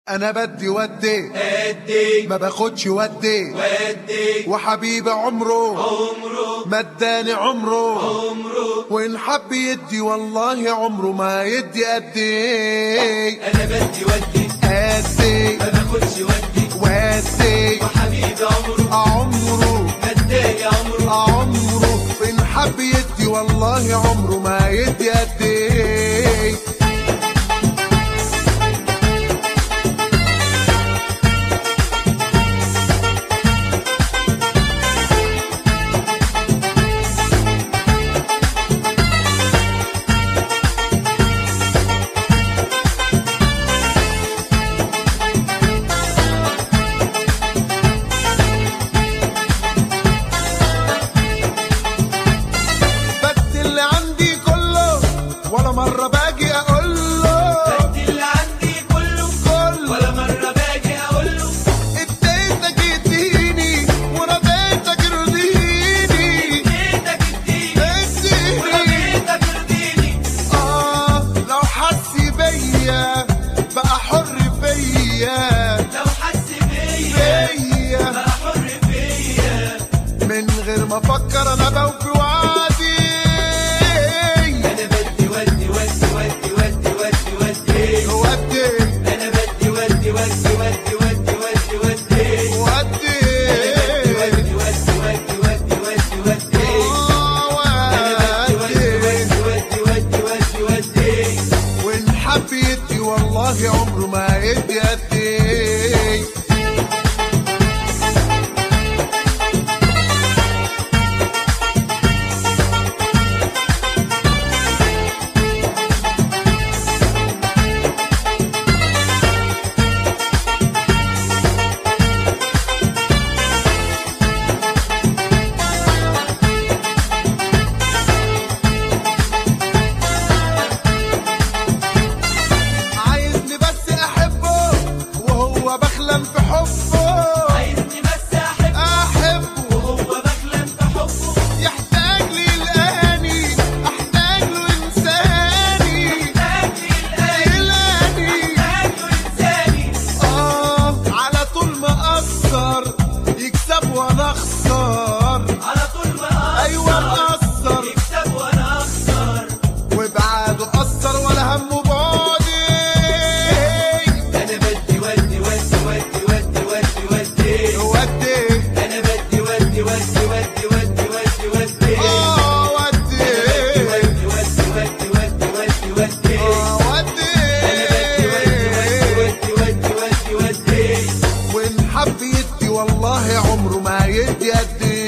انا بدي ودي ما باخدش ودي وحبيبي عمره ما اداني عمره وان حب يدي والله عمره ما يدي قدي. انا بدي ودي ما باخدش ودي وحبيبي عمره ما اداني عمره وان حب يدي والله عمره ما يدي قدي. ولا مرة باجي اقول له بدي اللي عندي كله ولا مرة باجي اقول له اديتك اديني ورضيتك ارضيني ورضيتك ارضيني. لو حس بيا بقى حر فيا لو حس بيا بقى حر فيا من غير ما افكر انا بوفي وعدي. والله عمره ما يدي قدي. بخلم في حبه عايزني بس احبه وهو بخلم في حبه يحتاج لي الاني احتاج له انساني يحتاج له انساني على طول ما اقصر يكسب وانا اخسر على طول ما ايوه مقصر يكسب وانا اخسر وبعاده قصر ولا همه بعدي. وإن حب يدي والله عمره ما يدي قدي.